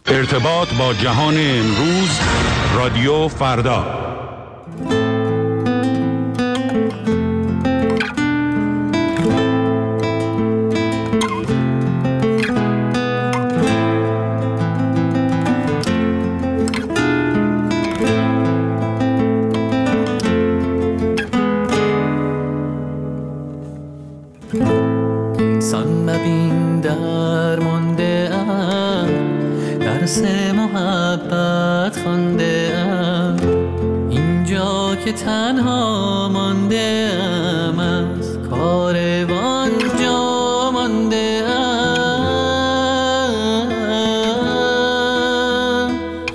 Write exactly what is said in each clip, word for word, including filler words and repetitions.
ارتباط با جهان امروز، رادیو فردا. انسان مبین در مانده ام، درس محبت خوانده ام، اینجا که تنها مانده ام، از کاروان جا مانده ام.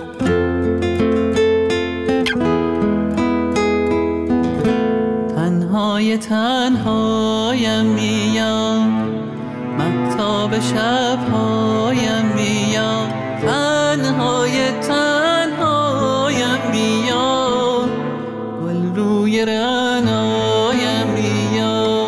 تنهای تنهایم میام، مهتاب شبهایم بیا، تنهای تنهایم بیا، گل روی رعنایم بیا.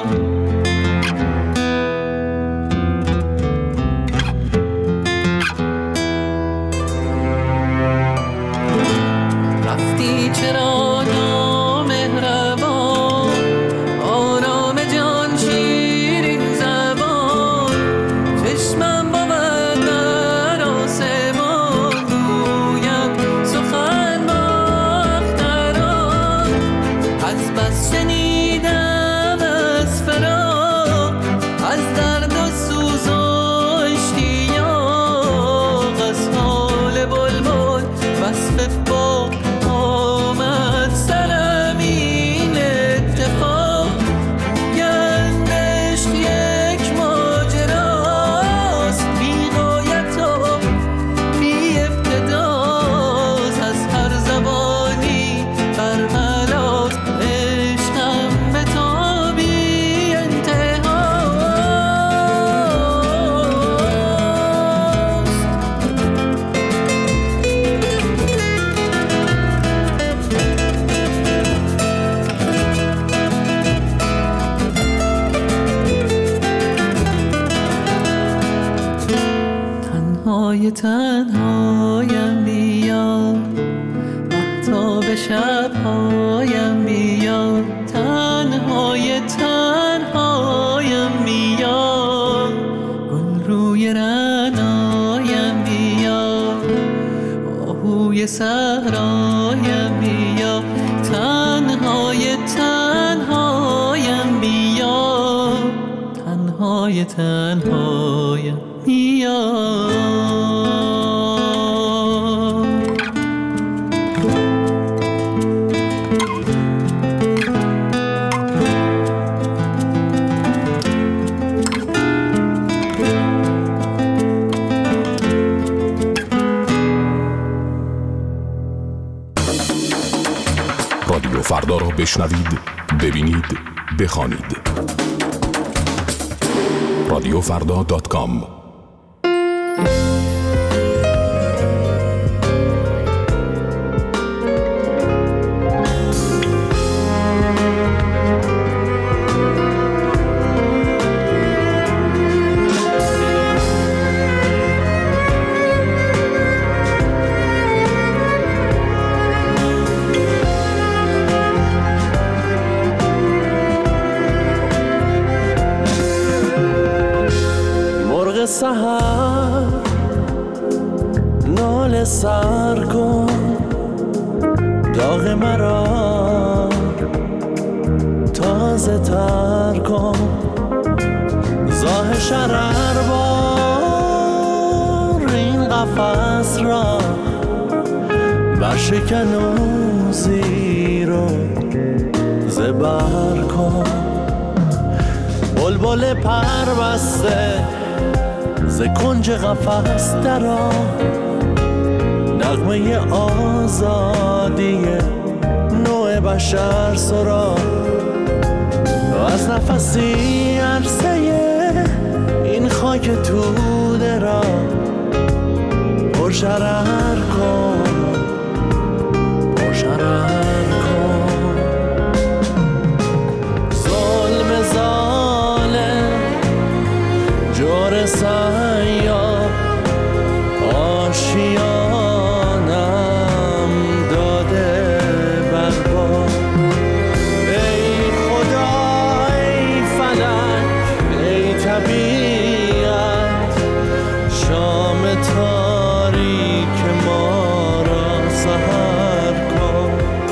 رفتی چرا نامهربان، آرام جان شیرین زبان، چشمم بود در آسمان، گویم سخن با اختران. از بس شنیدم از فراق، از درد و سوز و اشتیاق، از حال بلبل وصف باغ آمد سرم این اتفاق. گویند عشق یک ماجراست، بی غایت و بی ابتداست، از هر زبانی برملاست، عشقم به تا بی انتهاست. تنهای تنهایم بیا، مهتاب شبهایم بیا، تنهای تنهایم بیا، گل روی رعنایم بیا، آهوی صحرایم بیا، تنهای تنهایم بیا، تنهای تنهایم بیا. رادیو فردا را بشنوید، ببینید، بخوانید. رادیو فردا دات کام. سحر ناله سر کن، داغ مرا تازه تر کن، زاه شرر بار این قفس را، برشکن و زیر و زبر کن. بلبل پر بسته ز کنج قفس درآ، نغمه آزادی نوع بشر سرا، از نفسی عرصه این خاک توده را پرشرر کن، پرشرر کن. ظلم ظالم جور سیاه، آشیانم داده برباد. ای خدا ای فلک ای طبیعت، شام تاریک ما را سحر کن.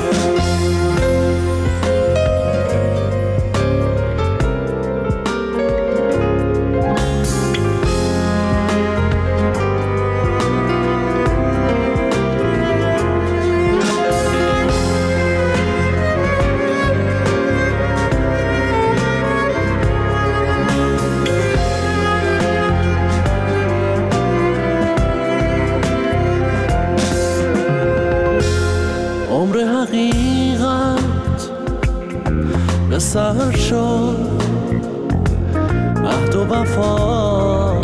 عمر حقیقت به سر شد، عهد و وفا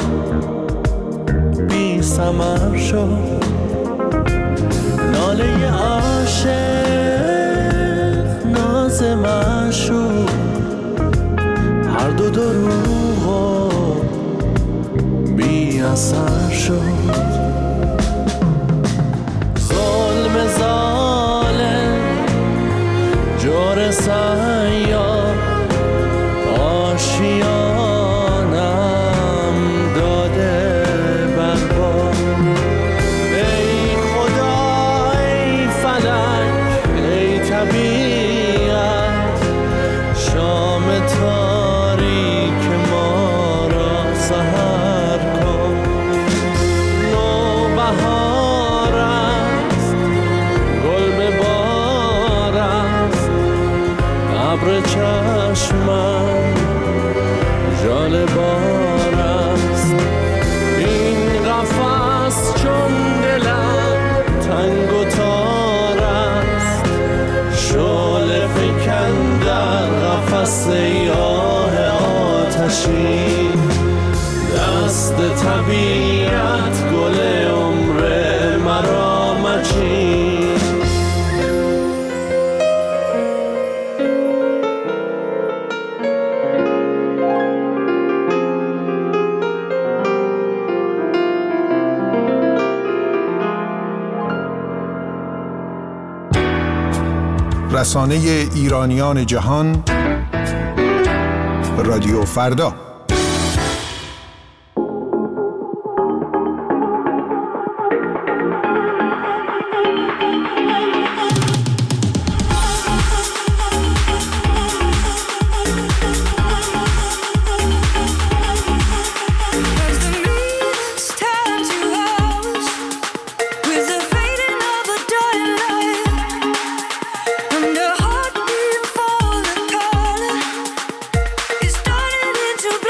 بی ثمر شد. ناله عاشق ناز معشوق، هر دو دروغ و بی اثر شد. ظلم ظالم جور سیاه آشیانم داده برباد. ای خدا ای فلک ای طبیعت، شام تاریک ما را سحر کن. نوبهار است گل به بار است، ابر چشمم ژاله بار است. این قفس چون دلم تنگ و تار است، شعله فکن در قفس آه آتشین. دست طبیعت گل عمر مرا مچین. رسانه ایرانیان جهان، رادیو فردا. To be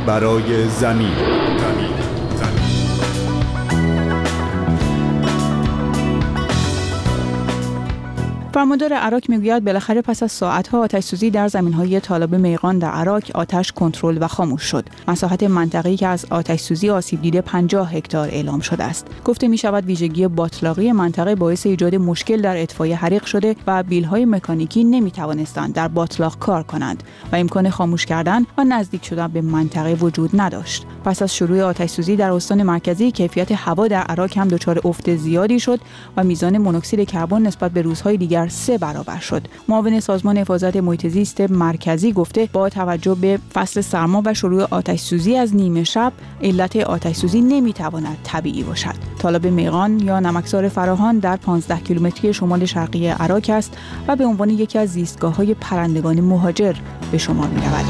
برای زمین. فرماندار عراق میگوید بالاخره پس از ساعت‌ها آتش‌سوزی در زمین‌های تالاب میغان در عراق آتش کنترل و خاموش شد. مساحت منطقه‌ای که از آتش‌سوزی آسیب دیده پنجاه هکتار اعلام شده است. گفته می‌شود ویژگی باطلاقی منطقه باعث ایجاد مشکل در اطفای حریق شده و بیل‌های مکانیکی نمی‌توانستند در باطلاق کار کنند و امکان خاموش کردن و نزدیک شدن به منطقه وجود نداشت. پس از شروع آتش‌سوزی در استان مرکزی کیفیت هوا در عراق هم دچار افت زیادی شد و میزان مونوکسید کربن نسبت به روزهای دیگر سه برابر شد. معاون سازمان حفاظت محیط زیست مرکزی گفته با توجه به فصل سرما و شروع آتش‌سوزی از نیمه شب علت آتش‌سوزی نمیتواند طبیعی باشد. تالاب میغان یا نمکزار فراهان در پانزده کیلومتری شمال شرقی عراق است و به عنوان یکی از زیستگاه‌های پرندگان مهاجر به شمار می‌رود.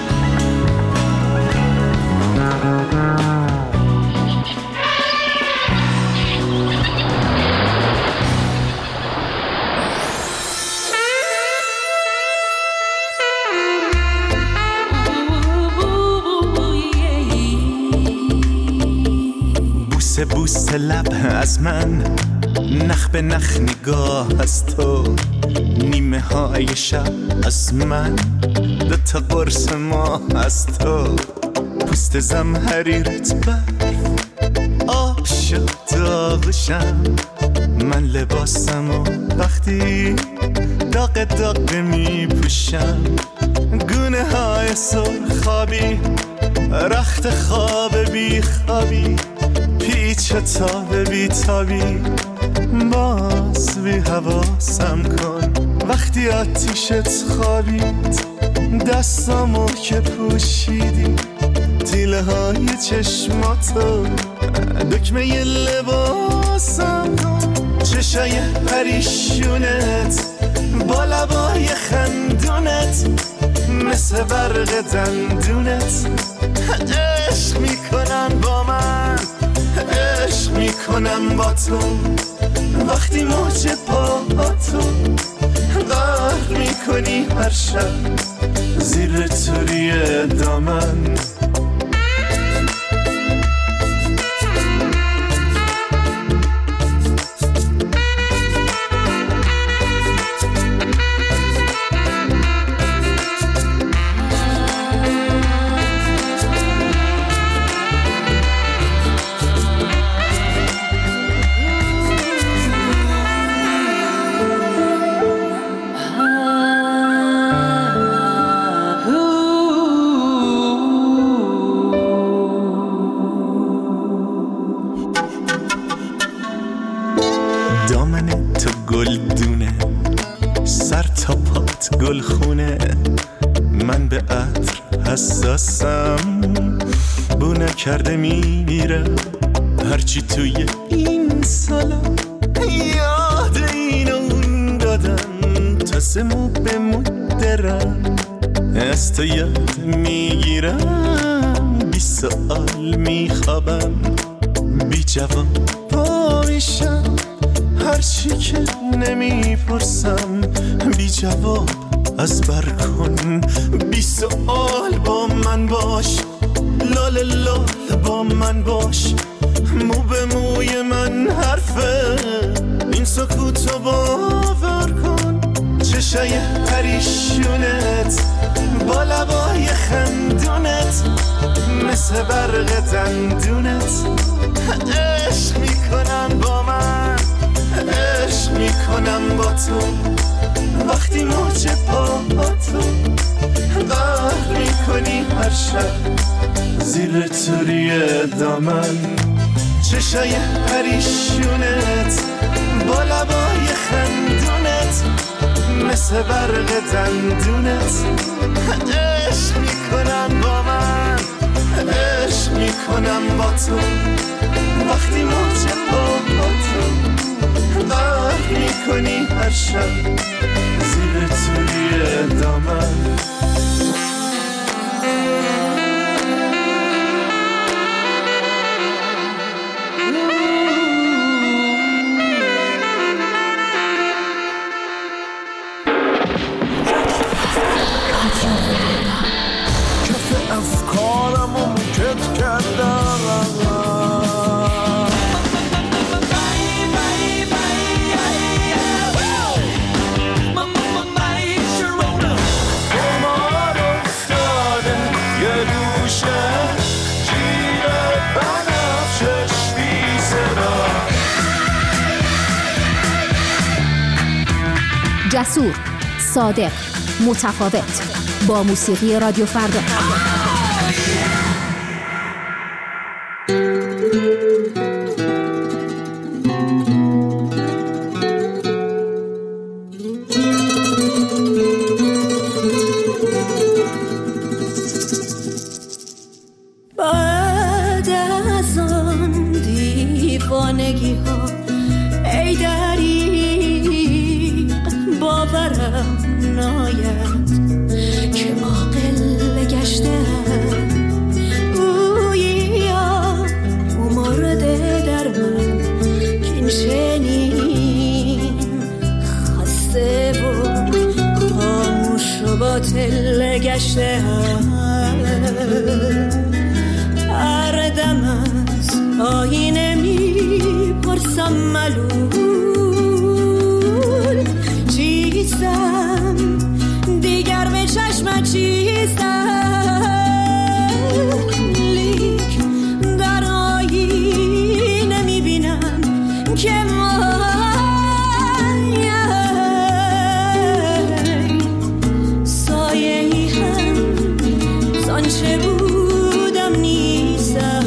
بوسه بوسه لب از من، نخ به نخ نگاه از تو، نیمه های شب از من، دو تا قرص ماه از تو، پوست زمهریرت برف آب شد داغشم، من لباسم و وقتی داغ داغ می پوشم، گونه های سرخابی رخت خواب بی خوابی، پیچ تاب بی تابی، باز بی حواسم کن وقتی آتیشت خوابید، دستامو که پوشیدی تیله های چشماتو، دکمه ی لباسم کن، چشای پریشونت با لبای خندونت مثل برق دندونت، عشق میکنن با من، عشق میکنم با تو، وقتی موج پاهاتو غرق میکنی هر شب زیر توری دامن. دامن تو گل دونه، سر تا پات گل خونه، من به عطر حساسم، بو نکرده میمیرم، هرچی توی این سالا یاد این اون دادم، تا سمو به مدرم از تو یاد میگیرم، بی سؤال میخوابم، بی جواب پا میشم، هرچی که نمیپرسم بی جواب از بر کن، بی سؤال با من باش، لال لال با من باش، مو به موی من حرفه، این سکوتو باور کن، چشای پریشونت با لبای خندونت مثل برق دندونت، عشق میکنن با من، عشق میکنم با تو، وقتی موج پاهاتو غرق میکنی هر شب زیر توری دامن، چشای پریشونت با لبای خندونت مثل برق دندونت، عشق میکنم با من، عشق میکنم با تو، وقتی موج پاهاتو غرق میکنی هر شب زیر توری دامن. کف افکارم و جسور، صادق، متفاوت. با موسیقی رادیو فردا. بعد از آن دیوانگی ها ای دریغ باورم ناید که عاقل گشتم، گویا مرده در من کین شنین خسته و خاموش و باطل گشتم. هر دم از آینه می پرسم ملول چیستم، دیگر به چشم چیستم، لیک در آینه می بینم که من سایه ای هم زانچه بودم نیستم.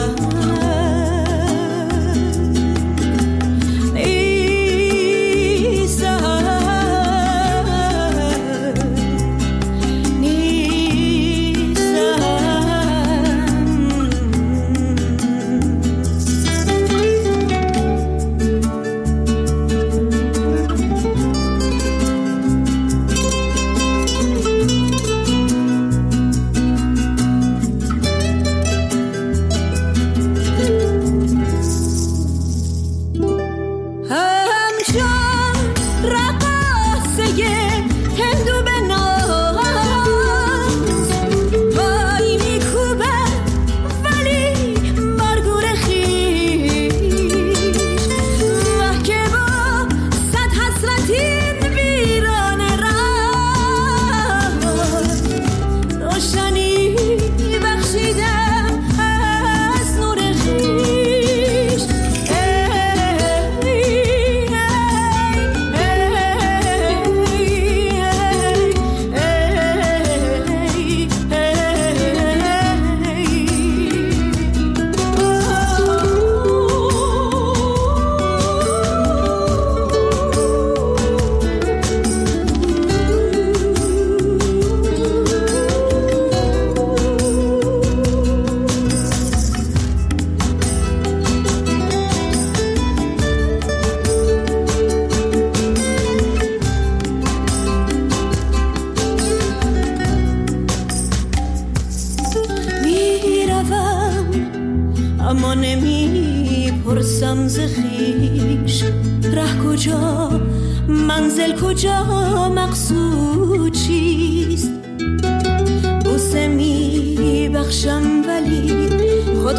اما نمی پرسم ز خویش ره کجا، منزل کجا، مقصود چیست. بوسه می بخشم ولی خود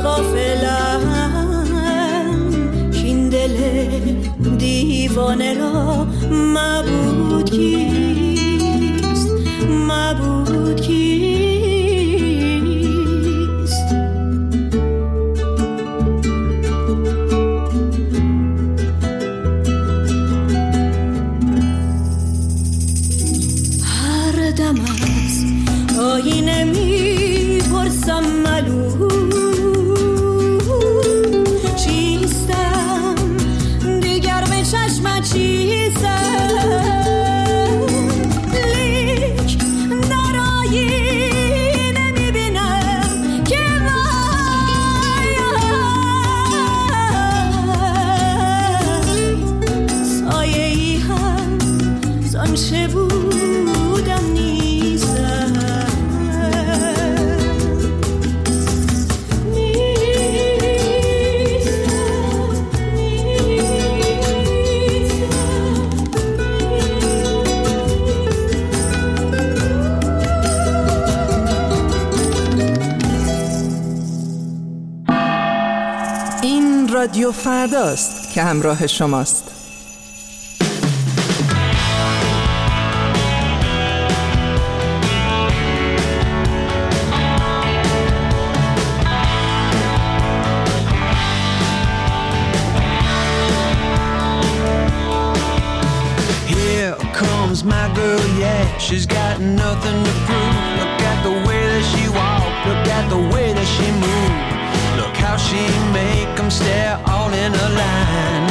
غافلم کین دل دیوانه را معبود کیست، معبود کیست. هر دم از آینه می پرسم ملول چیستم، دیگر به چشم چیستم، لیک در آینه می بینم که من سایه ای هم زانچه بودم نیستم. این رادیو فرداست که همراه شماست. Here come one's my girl, yeah. She's got nothing to prove. Look at the way that she walked, look at the way that she moved. Look how she make them stare all in a line.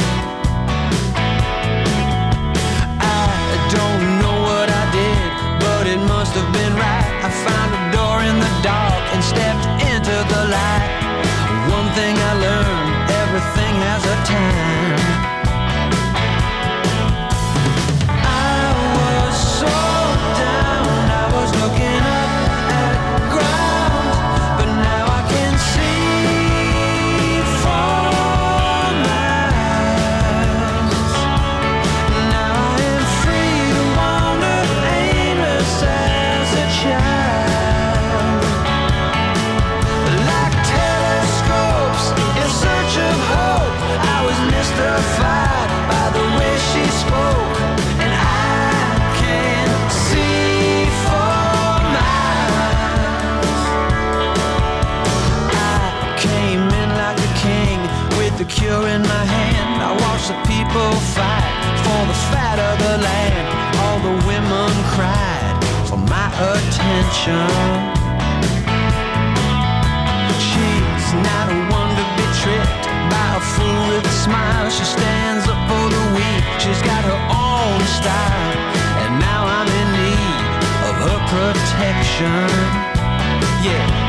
I don't know what I did, but it must have been right. I found a door in the dark and stepped into the light. One thing I learned, everything has a time. I was so down, I was looking up at ground, but now I can see for miles. Now I am free to wander aimless as a child, like telescopes in search of hope. I was mystified by the way she spoke, and I can see for miles. I came in like a king with the cure in my hand. I watched the people fight for the fat of the land. All the women cried for my attention. She's not a one to be tricked by a fool with a smile. She stands up for the weak, she's got her own style, and now I'm in need of her protection. Yeah.